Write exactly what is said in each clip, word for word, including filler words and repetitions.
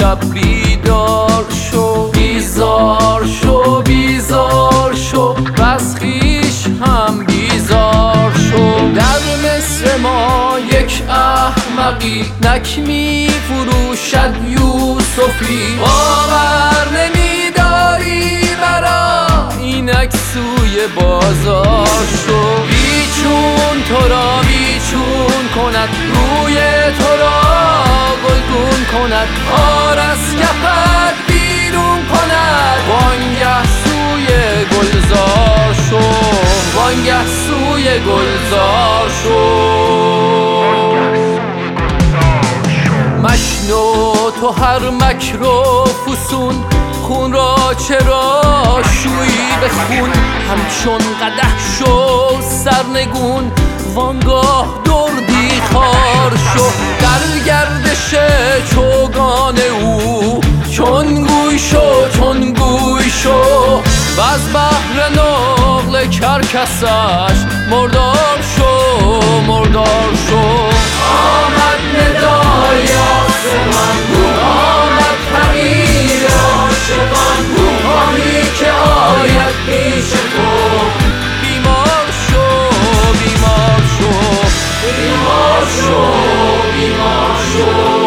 شب بیدار شو، بیزار شو بیزار شو، بس خویش هم بیزار شو. در مصر ما یک احمقی نک می فروشد یوسفی، باور نمیداری مرا اینک سوی بازار شو. بیچون تو را بیچون کند، روی تو را گلگون کند، خار از کفت بیرون کند، وانگه سوی گلزار شو، وانگه سوی گلزار شو. مشنو تو هر مکر و فسون، خون را چرا شویی به خون، همچون قدح شو سرنگون، وانگاه دردی خار شو. در گردش چوگان او چون گوی شو چون گوی شو، و از بحر نقل کرکسش مردار شو مردار شو. آمد ندای آسمان گو، آمد پریر عاشقان گو، خواهی که آید پیش تو، بیمار شو بیمار شو بیمار شو بیمار شو.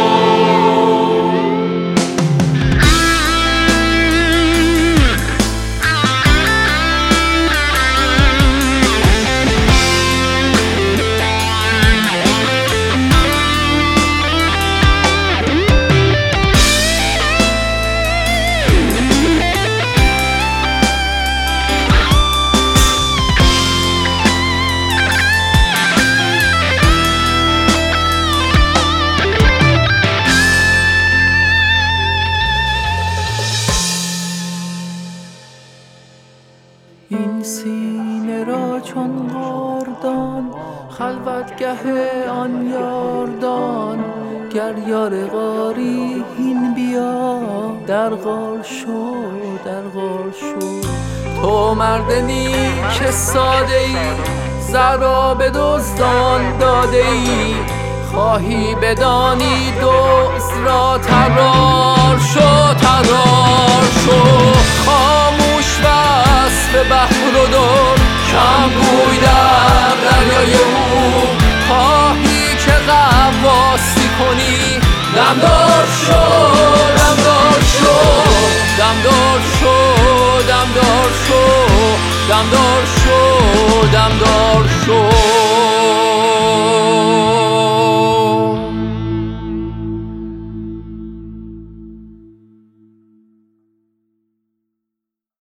این سینه را چون غاردان، خلوتگه آن یاردان، گر یار غاری هین بیا، در غار شو در غار شو. تو مردنی که ساده ای، زهرا به دزدان داده ای، خواهی بدانی دزد را طرار شو طرار شو. خاموش وصف بحر و در، کم گوی در دریای او، خواهی که غواصی کنی نمدار شو